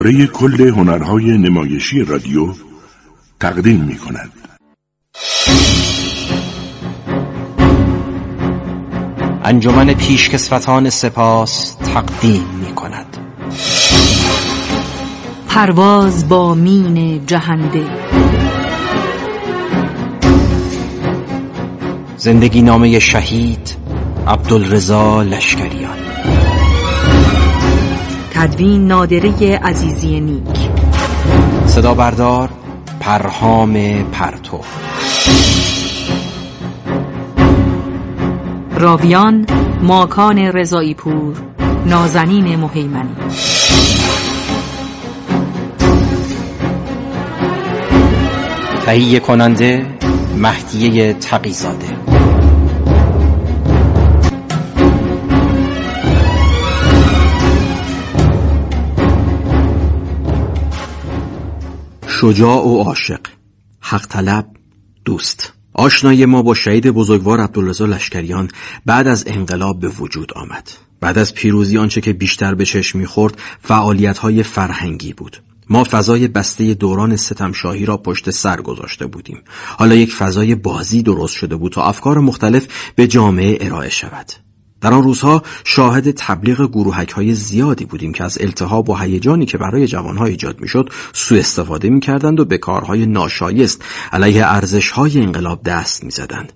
جبهه کل هنرهای نمایشی رادیو تقدیم می‌کند. انجمن پیشکسوتان سپاس تقدیم می‌کند. پرواز با مین جهنده. زندگی نامه شهید عبدالرضا لشکریان. تدوین نادره عزیزی نیک. صدا بردار پرهام پرتو. راویان ماکان رضایی پور، نازنین مهیمنی. تهیه کننده مهدیه تقی‌زاده. شجاع و عاشق، حق طلب، دوست. آشنایی ما با شهید بزرگوار عبدالرضا لشکریان بعد از انقلاب به وجود آمد. بعد از پیروزی آنچه که بیشتر به چشم می‌خورد فعالیت‌های فرهنگی بود. ما فضای بسته دوران ستمشاهی را پشت سر گذاشته بودیم. حالا یک فضای بازی درست شده بود تا افکار مختلف به جامعه ارائه شود. در آن روزها شاهد تبلیغ گروهک‌های زیادی بودیم که از التهاب و هیجانی که برای جوان‌ها ایجاد می‌شد سوء استفاده می‌کردند و به کارهای ناشایست علیه ارزش‌های انقلاب دست می‌زدند.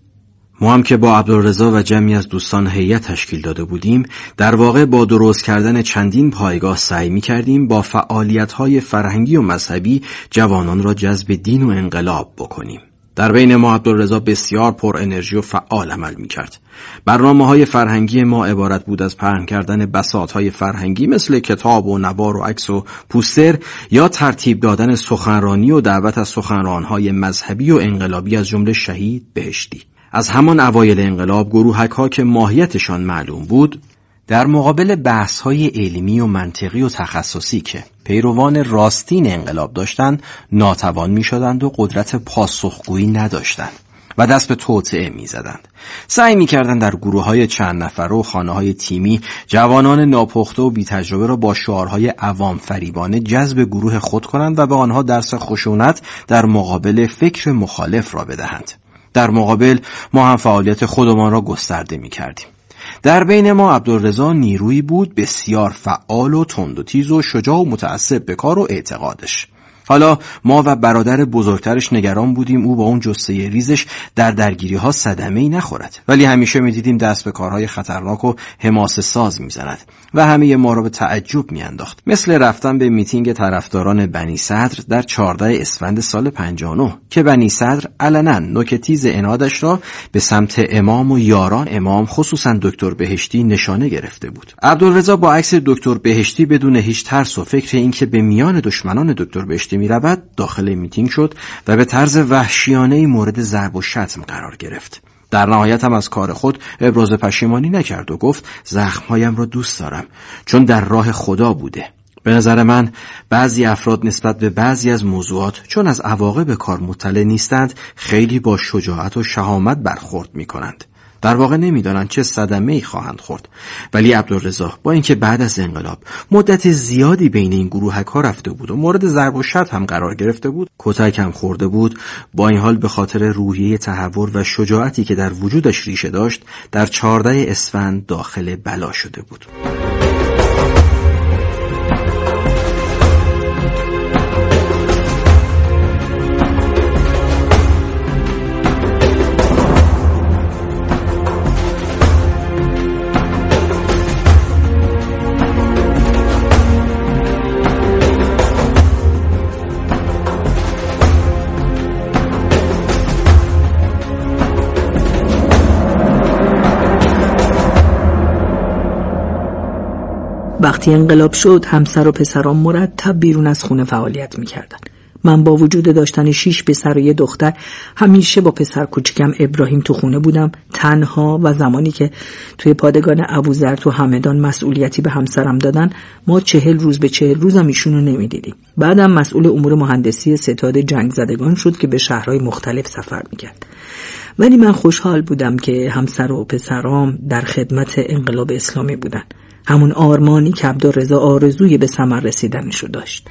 ما هم که با عبدالرضا و جمعی از دوستان هیئت تشکیل داده بودیم، در واقع با درست کردن چندین پایگاه سعی می‌کردیم با فعالیت‌های فرهنگی و مذهبی جوانان را جذب دین و انقلاب بکنیم. در بین ما عبدالرضا بسیار پر انرژی و فعال عمل می‌کرد. برنامه‌های فرهنگی ما عبارت بود از پهن کردن بساط‌های فرهنگی مثل کتاب و نوار و عکس و پوستر، یا ترتیب دادن سخنرانی و دعوت از سخنران‌های مذهبی و انقلابی از جمله شهید بهشتی. از همان اوایل انقلاب گروهک‌ها که ماهیتشان معلوم بود، در مقابل بحث‌های علمی و منطقی و تخصصی که پیروان راستین انقلاب داشتند ناتوان می‌شدند و قدرت پاسخگویی نداشتند و دست به توطئه می‌زدند. سعی می‌کردند در گروه‌های چند نفره و خانه‌های تیمی جوانان ناپخته و بی‌تجربه را با شعارهای عوام فریبانه جذب گروه خود کنند و به آنها درس خشونت در مقابل فکر مخالف را بدهند. در مقابل ما هم فعالیت خودمان را گسترده می‌کردیم. در بین ما عبدالرضا نیرویی بود بسیار فعال و تند و تیز و شجاع و متعصب به کار و اعتقادش. حالا ما و برادر بزرگترش نگران بودیم او با اون جثه ریزش در درگیری‌ها صدمه‌ای نخورد، ولی همیشه می‌دیدیم دست به کارهای خطرناک و حماسه ساز می‌زند و همه ما را به تعجب می‌انداخت. مثل رفتن به میتینگ طرفداران بنی صدر در 14 اسفند سال 59 که بنی صدر علنا نوک تیز عنادش را به سمت امام و یاران امام خصوصا دکتر بهشتی نشانه گرفته بود. عبدالرضا با عکس دکتر بهشتی بدون هیچ ترس و فکر اینکه به میان دشمنان دکتر بهشتی می‌رود داخل میتینگ شد و به طرز وحشیانه‌ای مورد ضرب و شتم قرار گرفت. در نهایت هم از کار خود ابراز پشیمانی نکرد و گفت زخم‌هایم را دوست دارم چون در راه خدا بوده. به نظر من بعضی افراد نسبت به بعضی از موضوعات چون از عواقب کار مطلع نیستند خیلی با شجاعت و شهامت برخورد می‌کنند. در واقع نمیدانند چه صدمه‌ای خواهند خورد. ولی عبدالرضا با اینکه بعد از انقلاب مدت زیادی بین این گروهک‌ها رفته بود و مورد ضرب و شتم هم قرار گرفته بود، کتک هم خورده بود، با این حال به خاطر روحیه تحور و شجاعتی که در وجودش ریشه داشت در 14 اسفند داخل بلا شده بود. وقتی انقلاب شد همسر و پسران مرتب بیرون از خونه فعالیت می‌کردن. من با وجود داشتن 6 پسر و 1 دختر همیشه با پسر کوچکم ابراهیم تو خونه بودم تنها و زمانی که توی پادگان ابوذر تو همدان مسئولیتی به همسرم دادن ما 40 روز به 40 روزم ایشونو نمیدیدیم. بعدم مسئول امور مهندسی ستاد جنگ زدگان شد که به شهرهای مختلف سفر می‌کرد. ولی من خوشحال بودم که همسر و پسرام در خدمت انقلاب اسلامی بودن. همون آرمانی که عبدالرضا آرزوی به ثمر رسیدنشو داشت.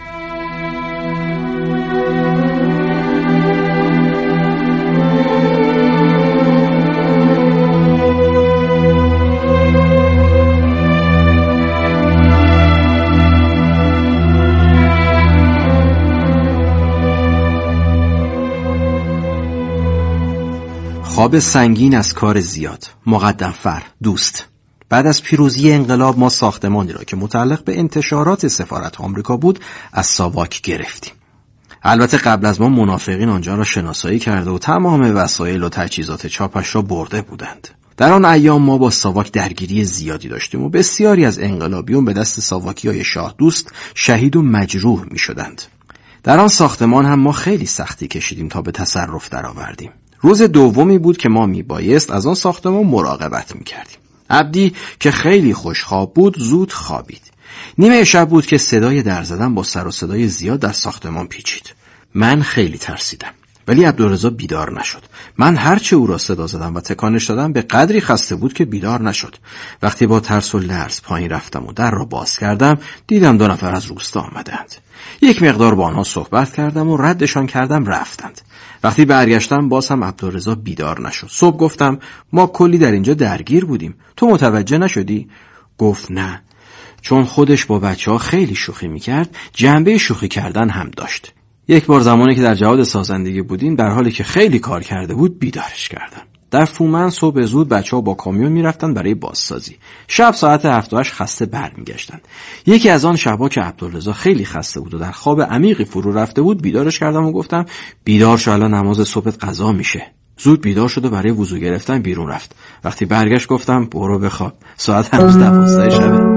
خواب سنگین از کار زیاد. مقدم‌فر دوست. بعد از پیروزی انقلاب ما ساختمانی را که متعلق به انتشارات سفارت آمریکا بود از ساواک گرفتیم. البته قبل از ما منافقین آنجا را شناسایی کرده و تمام وسایل و تجهیزات چاپش را برده بودند. در آن ایام ما با ساواک درگیری زیادی داشتیم و بسیاری از انقلابیون به دست ساواکی‌های شاه دوست شهید و مجروح می‌شدند. در آن ساختمان هم ما خیلی سختی کشیدیم تا به تصرف درآوردیم. روز دومی بود که ما میبایست از آن ساختمان مراقبت میکردیم. عبدی که خیلی خوشخواب بود زود خوابید. نیمه شب بود که صدای در زدن با سر و صدای زیاد در ساختمان پیچید. من خیلی ترسیدم ولی عبدالرضا بیدار نشد. من هرچه او را صدا زدم و تکانش دادم به قدری خسته بود که بیدار نشد. وقتی با ترس و لرز پایین رفتم و در را باز کردم دیدم 2 نفر از روستا آمدند. یک مقدار با آنها صحبت کردم و ردشان کردم رفتند. وقتی برگشتم باز هم عبدالرضا بیدار نشد. صبح گفتم ما کلی در اینجا درگیر بودیم. تو متوجه نشدی؟ گفت نه. چون خودش با بچه‌ها خیلی شوخی میکرد جنبه شوخی کردن هم داشت. یک بار زمانی که در جهاد سازندگی بودیم در حالی که خیلی کار کرده بود بیدارش کردم. در فومن صبح زود بچه‌ها با کامیون میرفتن برای بازسازی. شب ساعت 7-8 خسته برمیگشتن. یکی از آن شبا که عبدالرضا خیلی خسته بود و در خواب عمیقی فرو رفته بود بیدارش کردم و گفتم بیدار شو الان نماز صبحت قضا میشه. زود بیدار شد و برای وضو گرفتن بیرون رفت. وقتی برگشت گفتم برو بخواب. ساعت هنوز 12 شبه.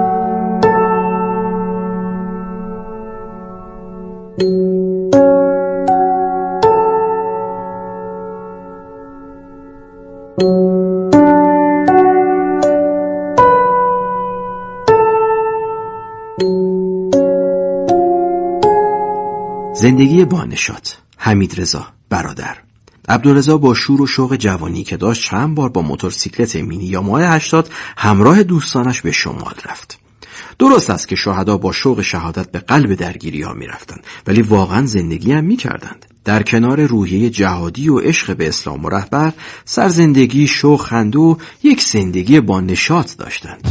زندگی بانشاد. حمیدرضا برادر. عبدالرضا با شور و شوق جوانی که داشت چند بار با موتورسیکلت مینی یا ماه 80 همراه دوستانش به شمال رفت. درست است که شهدا با شوق شهادت به قلب درگیری ها می رفتن ولی واقعا زندگی هم می کردند. در کنار روحیه جهادی و عشق به اسلام و رهبر سرزندگی، شوق، خنده و یک زندگی با نشاط داشتند.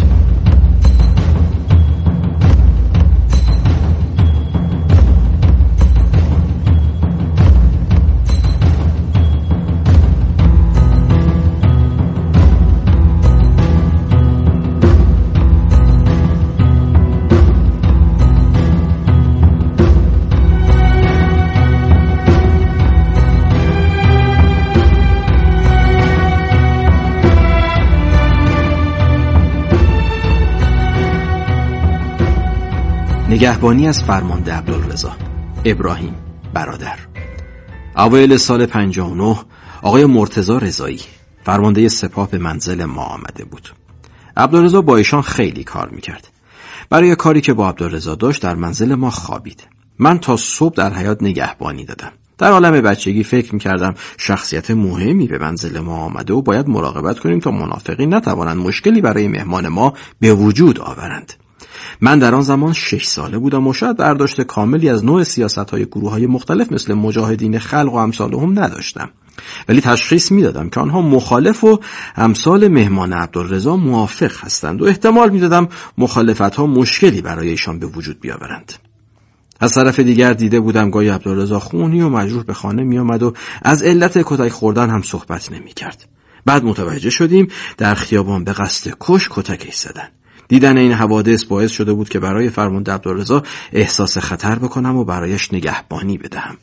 نگهبانی از فرمانده عبدالرضا. ابراهیم برادر. اوایل سال 59 آقای مرتضی رضایی فرمانده سپاه به منزل ما آمده بود. عبدالرضا با ایشان خیلی کار میکرد. برای کاری که با عبدالرضا داشت در منزل ما خوابید. من تا صبح در حیاط نگهبانی دادم. در عالم بچگی فکر میکردم شخصیت مهمی به منزل ما آمده و باید مراقبت کنیم تا منافقین نتوانند مشکلی برای مهمان ما به وجود آورند. من در آن زمان 6 ساله بودم و شاید برداشت کاملی از نوع سیاست‌های گروه‌های مختلف مثل مجاهدین خلق و امثالهم نداشتم. ولی تشخیص میدادم که آنها مخالف و امثال مهمان عبدالرضا موافق هستند و احتمال میدادم مخالفت‌ها مشکلی برای ایشان به وجود بیاورند. از طرف دیگر دیده بودم گاهی عبدالرضا خونی و مجروح به خانه می آمد و از علت کتک خوردن هم صحبت نمی کرد. بعد متوجه شدیم در خیابان به قصد کتکش زدن. دیدن این حوادث باعث شده بود که برای فرمانده عبدالرضا احساس خطر بکنم و برایش نگهبانی بدهم.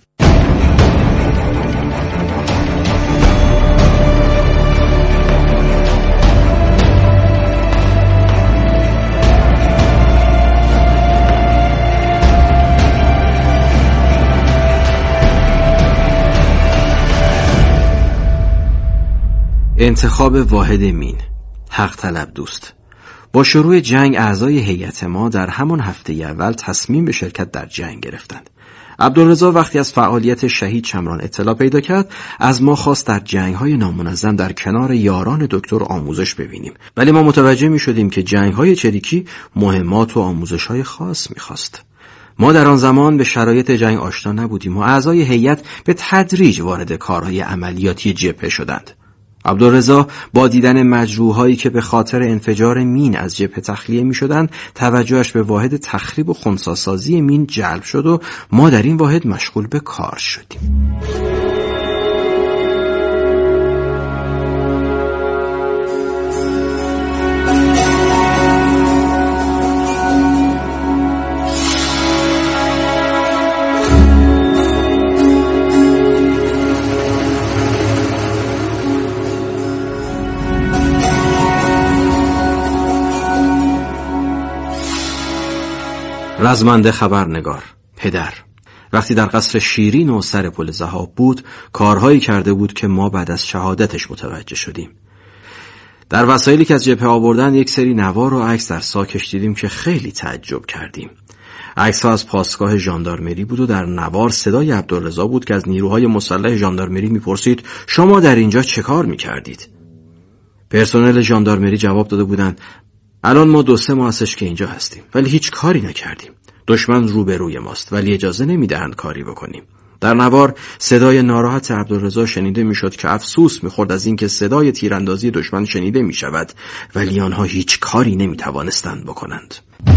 انتخاب واحد مین. حق طلب دوست. با شروع جنگ اعضای هیئت ما در همان هفته اول تصمیم به شرکت در جنگ گرفتند. عبدالرضا وقتی از فعالیت شهید شمران اطلاع پیدا کرد، از ما خواست در جنگ‌های نامنظم در کنار یاران دکتر آموزش ببینیم، ولی ما متوجه می‌شدیم که جنگ‌های چریکی مهمات و آموزش‌های خاص می‌خواست. ما در آن زمان به شرایط جنگ آشنا نبودیم و اعضای هیئت به تدریج وارد کارهای عملیاتی جبهه شدند. عبدالرضا با دیدن مجروحایی که به خاطر انفجار مین از جبهه تخلیه می شدند، توجهش به واحد تخریب و خنثی‌سازی مین جلب شد و ما در این واحد مشغول به کار شدیم. رزمنده خبرنگار پدر وقتی در قصر شیرین و سر پل ذهاب بود، کارهایی کرده بود که ما بعد از شهادتش متوجه شدیم. در وسایلی که از جبهه آوردن یک سری نوار و عکس در ساکش دیدیم که خیلی تعجب کردیم. عکس‌ها از پاسگاه ژاندارمری بود و در نوار صدای عبدالرضا بود که از نیروهای مسلح ژاندارمری میپرسید شما در اینجا چه کار میکردید؟ پرسنل ژاندارمری جواب داده بودند الان ما 2-3 ماه هستش که اینجا هستیم ولی هیچ کاری نکردیم. دشمن روبروی ماست ولی اجازه نمیدهند کاری بکنیم. در نوار صدای ناراحت عبدالرضا شنیده میشد که افسوس میخورد از اینکه صدای تیراندازی دشمن شنیده میشود ولی آنها هیچ کاری نمیتوانستند بکنند.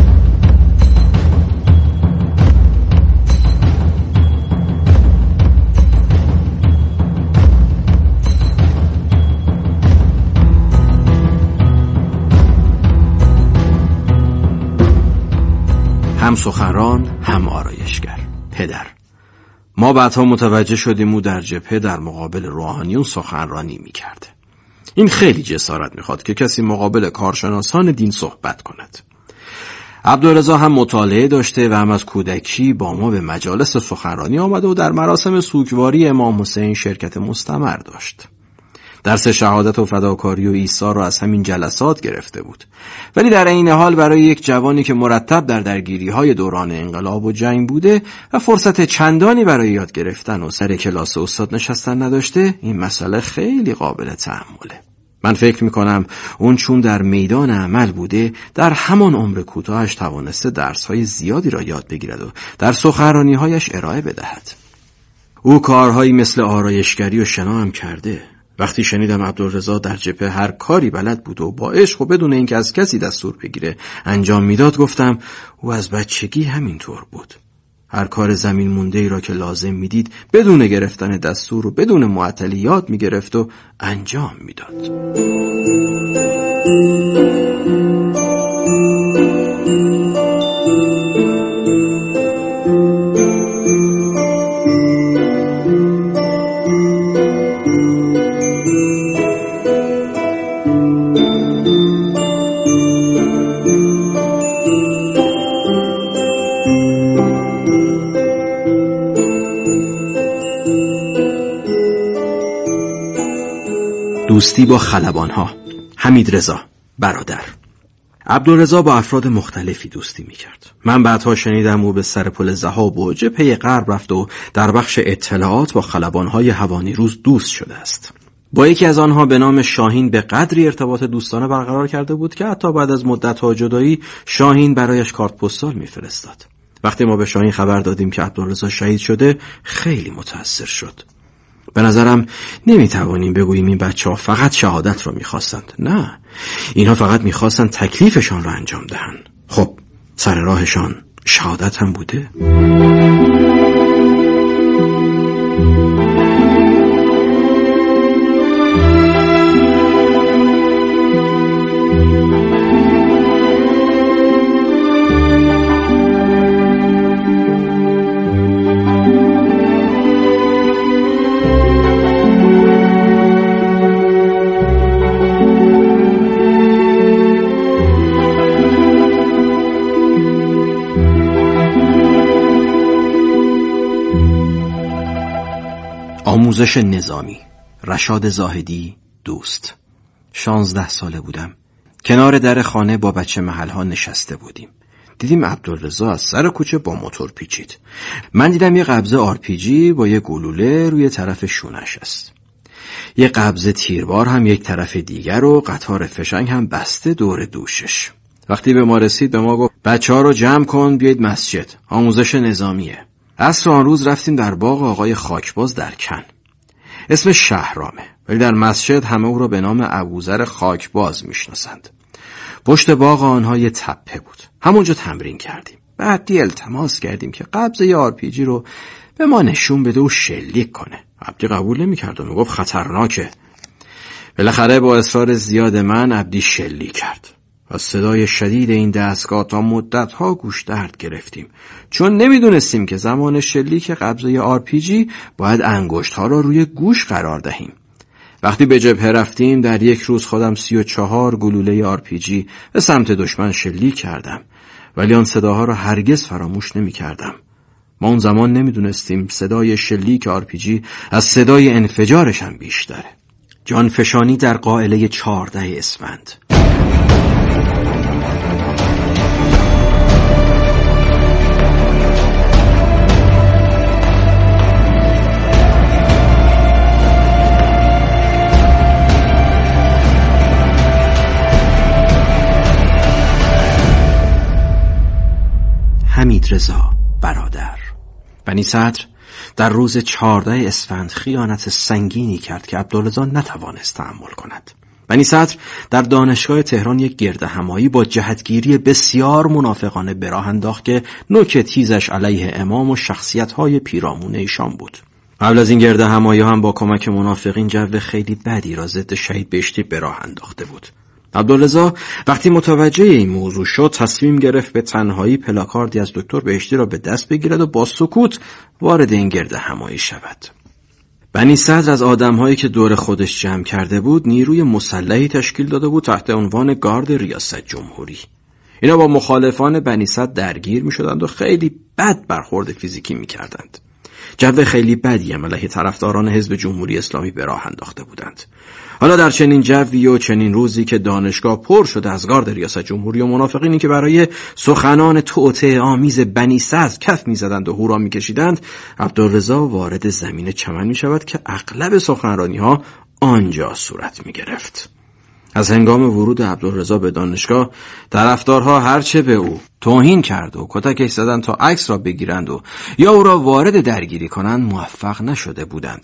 هم سخنران هم آرایشگر پدر. ما بعدها متوجه شدیم او در جبهه در مقابل روحانیون سخنرانی میکرد. این خیلی جسارت میخواد که کسی مقابل کارشناسان دین صحبت کند. عبدالرضا هم مطالعه داشته و هم از کودکی با ما به مجالس سخنرانی آمده و در مراسم سوگواری امام حسین شرکت مستمر داشت. درس شهادت و فداکاری و ایثار را از همین جلسات گرفته بود. ولی در این حال برای یک جوانی که مرتب در درگیری‌های دوران انقلاب و جنگ بوده و فرصت چندانی برای یاد گرفتن و سر کلاس استاد نشستن نداشته، این مسئله خیلی قابل تأمله. من فکر می‌کنم اون چون در میدان عمل بوده، در همان عمر کوتاهش توانسته درس‌های زیادی را یاد بگیرد و در سخنرانی‌هایش ارائه بدهد. او کارهایی مثل آرایشگری و شنا هم کرده. وقتی شنیدم عبدالرضا در جبهه هر کاری بلد بود و با عشق و بدون اینکه از کسی دستور بگیره انجام میداد، گفتم او از بچگی همینطور بود. هر کار زمین مونده ای را که لازم میدید بدون گرفتن دستور و بدون معطلی یاد میگرفت و انجام میداد. دوستی با خلبانها حمیدرضا برادر. عبدالرضا با افراد مختلفی دوستی میکرد. من بعدها شنیدم او به سر پل ذهاب و جبهه غرب رفت و در بخش اطلاعات با خلبانهای هوانیروز دوست شده است. با یکی از آنها به نام شاهین به قدری ارتباط دوستانه برقرار کرده بود که حتی بعد از مدت‌ها جدایی شاهین برایش کارت پستال میفرستاد. وقتی ما به شاهین خبر دادیم که عبدالرضا شهید شده، خیلی متأثر شد. به نظرم نمیتوانیم بگوییم این بچه‌ها فقط شهادت را میخواستند. نه، اینها فقط میخواستند تکلیفشان را انجام دهند. خب سر راهشان شهادت هم بوده. آموزش نظامی. رشاد زاهدی دوست. 16 ساله بودم. کنار در خانه با بچه محلها نشسته بودیم. دیدیم عبدالرضا از سر کوچه با موتور پیچید. من دیدم یه قبضه آرپیجی با یه گلوله روی طرف شونش است. یه قبضه تیربار هم یک طرف دیگر و قطار فشنگ هم بسته دور دوشش. وقتی به ما رسید به ما گفت بچه‌ها رو جمع کن بیایید مسجد، آموزش نظامیه. عصر آن روز رفتیم در باغ آقای خاکباز در کن. اسم شهرامه، ولی در مسجد همه او را به نام ابوذر خاکباز میشناسند. پشت باغ آنها یه تپه بود. همونجا تمرین کردیم. بعد التماس کردیم که قبضه آرپیجی رو به ما نشون بده و شلیک کنه. عبدی قبول نمی‌کرد و میگفت خطرناکه. بالاخره با اصرار زیاد من عبدی شلیک کرد. و صدای شدید این دستگاه تا مدت‌ها گوش درد گرفتیم، چون نمیدونستیم که زمان شلیک قبضه آرپیجی باید انگشت‌ها را روی گوش قرار دهیم. وقتی به جبهه رفتیم در یک روز خودم 34 گلوله آرپیجی به سمت دشمن شلیک کردم، ولی آن صداها را هرگز فراموش نمی‌کردم. ما اون زمان نمیدونستیم صدای شلیک آرپیجی از صدای انفجارش هم بیشتره. جانفشانی در قائله 14 اسفند. حمیدرضا برادر. بنی صدر در روز 14 اسفند خیانت سنگینی کرد که عبدالرضا نتوانست تحمل کند. بنی صدر در دانشگاه تهران یک گردهمایی با جهتگیری بسیار منافقانه به راه انداخت که نوک تیزش علیه امام و شخصیت‌های پیرامون ایشان بود. قبل از این گردهمایی هم با کمک منافقین جو خیلی بدی را ضد شهید بهشتی به راه انداخته بود. عبدالرضا وقتی متوجه این موضوع شد تصمیم گرفت به تنهایی پلاکاردی از دکتر بهشتی را به دست بگیرد و با سکوت وارد این گردهمایی شود. بنی صدر از آدم‌هایی که دور خودش جمع کرده بود نیروی مسلحی تشکیل داده بود تحت عنوان گارد ریاست جمهوری. اینا با مخالفان بنی صدر درگیر می‌شدند و خیلی بد برخورد فیزیکی می‌کردند. جو خیلی بدی هم علیه طرفداران حزب جمهوری اسلامی به راه انداخته بودند. حالا در چنین جوی و چنین روزی که دانشگاه پر شده از گارد ریاست جمهوری و منافقینی که برای سخنان توطئه آمیز بنی صدر کف می‌زدند و هورا می‌کشیدند، عبدالرضا وارد زمین چمن می‌شود که اغلب سخنرانی‌ها آنجا صورت می‌گرفت. از هنگام ورود عبدالرضا به دانشگاه طرفدارها هرچه به او توهین کرد و کتکش زدند تا عکس را بگیرند و یا او را وارد درگیری کنند موفق نشده بودند.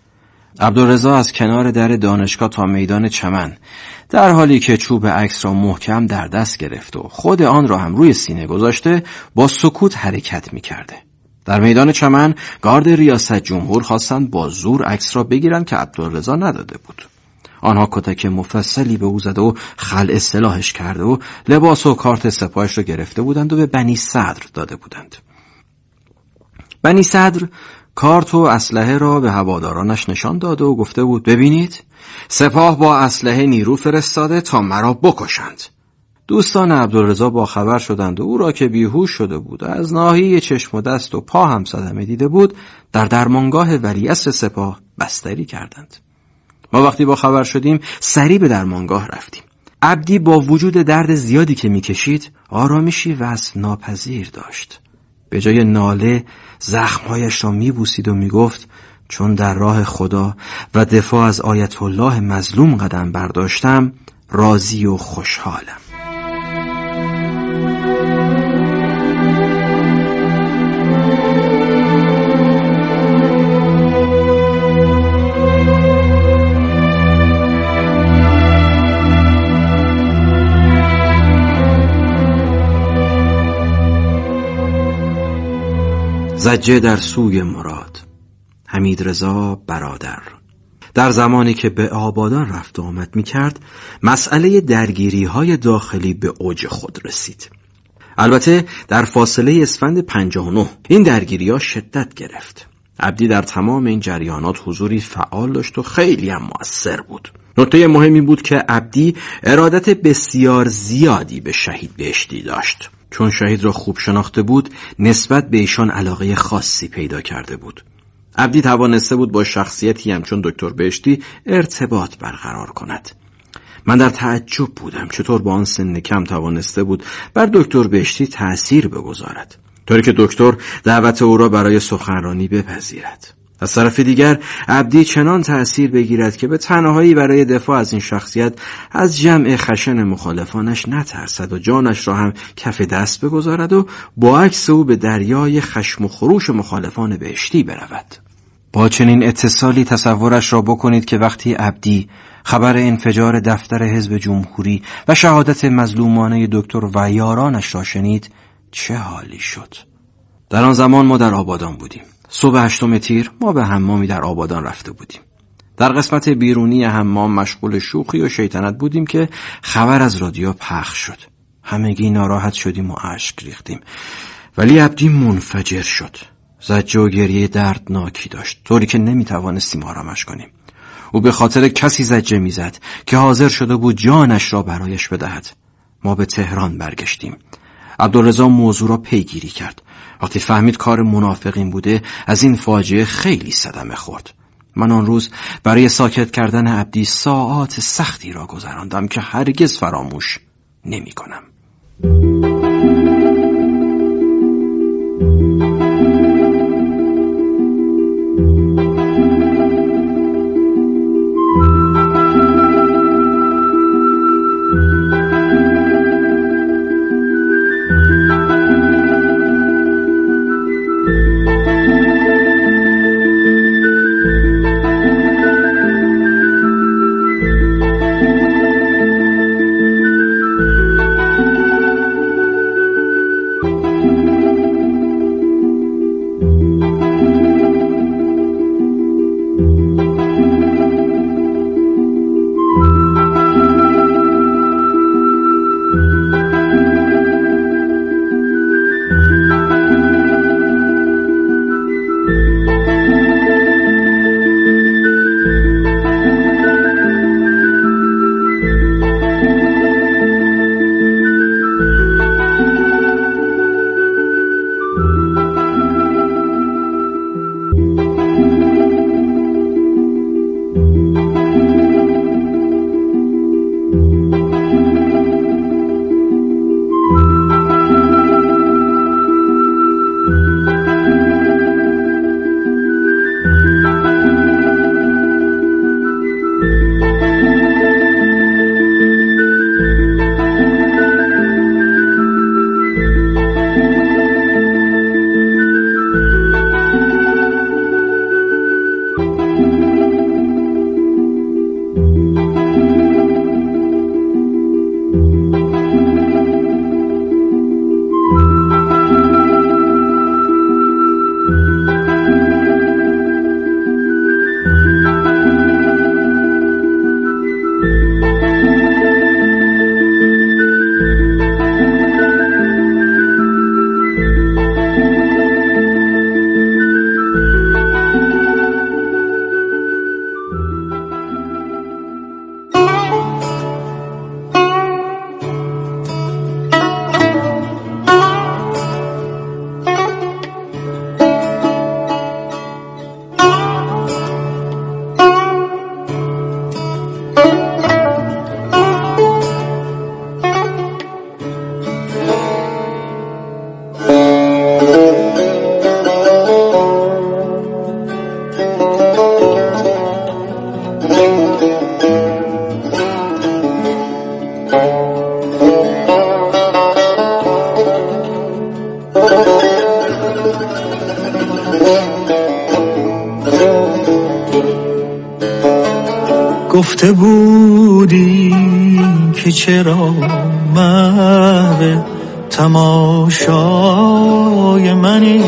عبدالرضا از کنار در دانشگاه تا میدان چمن در حالی که چوب عکس را محکم در دست گرفت و خود آن را هم روی سینه گذاشته با سکوت حرکت می‌کرده. در میدان چمن گارد ریاست جمهور خواستند با زور عکس را بگیرند که عبدالرضا نداده بود. آنها کتک مفصلی به او زده و خلع سلاحش کرده و لباس و کارت سپاهش را گرفته بودند و به بنی صدر داده بودند. بنی صدر کارت و اسلحه را به هوادارانش نشان داده و گفته بود ببینید سپاه با اسلحه نیرو فرستاده تا مرا بکشند. دوستان عبدالرضا با خبر شدند و او را که بیهوش شده بود از ناحیه چشم و دست و پا هم صدمه دیده بود در درمانگاه ولیعصر سپاه بستری کردند. ما وقتی با خبر شدیم سریع به درمانگاه رفتیم. عبدی با وجود درد زیادی که میکشید آرامشی وصف ناپذیر داشت. به جای ناله زخمهایش را میبوسید و میگفت چون در راه خدا و دفاع از آیت الله مظلوم قدم برداشتم راضی و خوشحالم. زجه در سوی مراد. حمیدرضا برادر در زمانی که به آبادان رفت و آمد می کرد مسئله درگیری های داخلی به اوج خود رسید. البته در فاصله اسفند 59 این درگیری ها شدت گرفت. عبدی در تمام این جریانات حضوری فعال داشت و خیلی هم مؤثر بود. نکته مهمی بود که عبدی ارادت بسیار زیادی به شهید بهشتی داشت. چون شهید را خوب شناخته بود نسبت به ایشان علاقه خاصی پیدا کرده بود. عبدی توانسته بود با شخصیتی همچون دکتر بهشتی ارتباط برقرار کند. من در تعجب بودم چطور با آن سن کم توانسته بود بر دکتر بهشتی تأثیر بگذارد، طوری که دکتر دعوت او را برای سخنرانی بپذیرد. از طرف دیگر عبدی چنان تأثیر بگیرد که به تنهایی برای دفاع از این شخصیت از جمع خشن مخالفانش نترسد و جانش را هم کف دست بگذارد و با عکس او به دریای خشم و خروش مخالفان بهشتی برود. با چنین اتصالی تصورش را بکنید که وقتی عبدی خبر انفجار دفتر حزب جمهوری و شهادت مظلومانه دکتر و یارانش را شنید چه حالی شد. در آن زمان ما در آبادان بودیم. صبح 8 تیر ما به حمامی در آبادان رفته بودیم. در قسمت بیرونی حمام مشغول شوخی و شیطنت بودیم که خبر از رادیو پخش شد. همگی ناراحت شدیم و اشک ریختیم. ولی عبدی منفجر شد. زجه و گریه دردناکی داشت، طوری که نمیتوانستیم آرامش کنیم. او به خاطر کسی زجه میزد که حاضر شده بود جانش را برایش بدهد. ما به تهران برگشتیم. عبدالرضا موضوع را پیگیری کرد. وقتی فهمید کار منافقین بوده از این فاجعه خیلی صدمه خورد. من آن روز برای ساکت کردن عبدی ساعات سختی را گذراندم که هرگز فراموش نمی کنم. گفته بودی که چرا محو تماشای منی،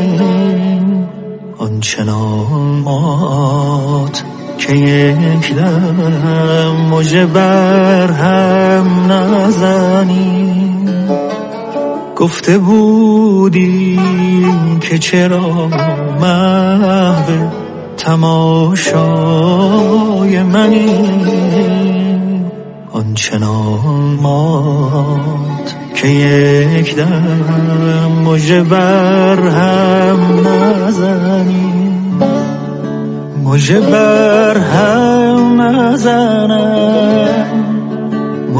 آنچنان مات که یک دم مژه بر هم نزنی. گفته بودی که چرا محو تماشای منی، آنچنان مات که یک دم مژه بر هم نزنی. مژه بر هم نزنم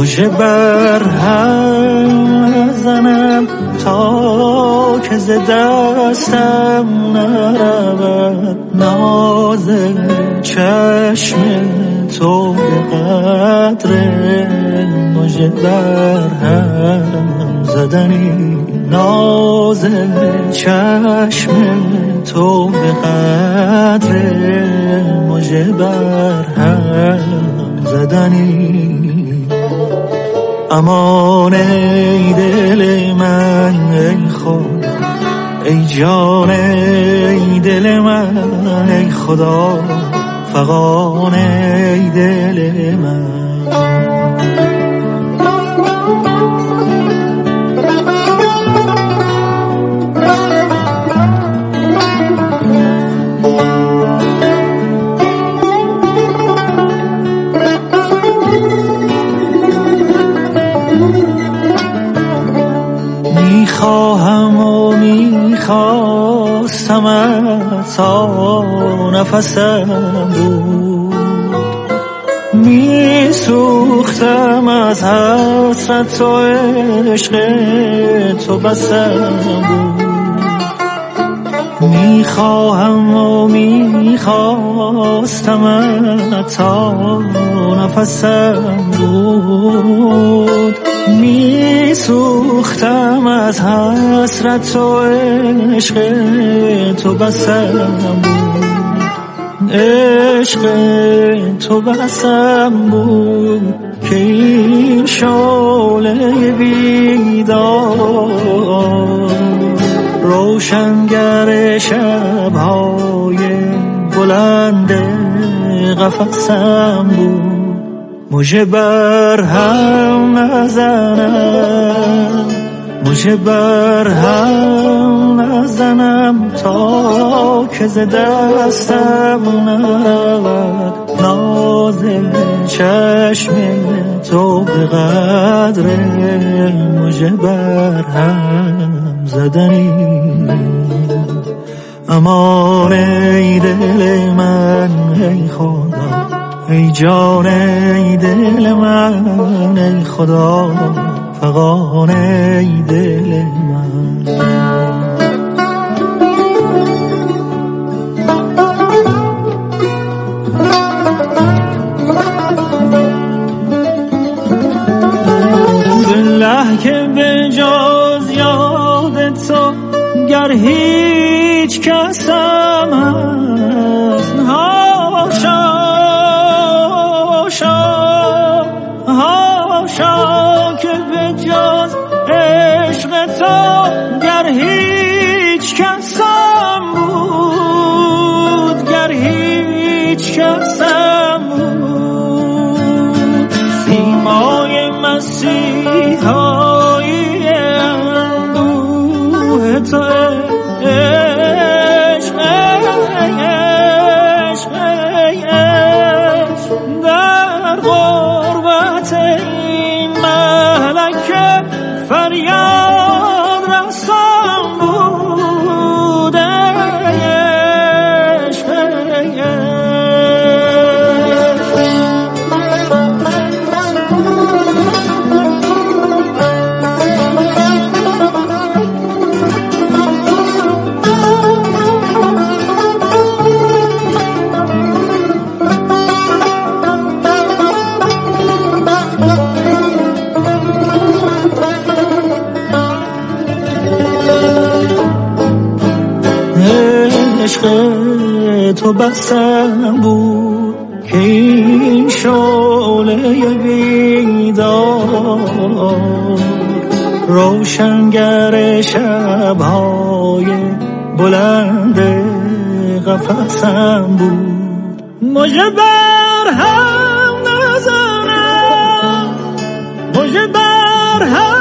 مژه بر هم نزنم تا که ز دستم نرود ناز چشم تو به قدر مژه بر هم زدنی ناز چشم تو به قدر مژه بر هم زدنی امان ای دل من ای خدا ای جان ای دل من ای خدا فغان ای دل من میخواهم و میخواستم تا نفسم بود میسوختم از حسرت و عشق تو بسم بود میخواهم و میخواستم تا نفسم بود میسوختم از حسرت و عشق تو بسم بود عشق تو بسم بود که این شعله بیدار روشنگر شب‌های بلند قفسم بود مژه بر هم نزنم مژه بر هم نزنم تا که ز دستم نرود ناز چشم تو به قدر مژه بر هم زدنی امان ای دل من ای خدا ای جان ای دل من ای خدا فغان ای دل من بالله که به جز یاد تو گر هیچ کسم هست هاشا که به جز عشق تو گر هیچ کسم بود گر هیچ کسم بود سیمای مسیحایی اندوه تو عشق در غربت این ملکه فریاد رسان بود عشق تو بسم بود که این شعله بیدار روشنگر شب‌های بلند قفسم بود مژه بر هم نزنم مژه بر هم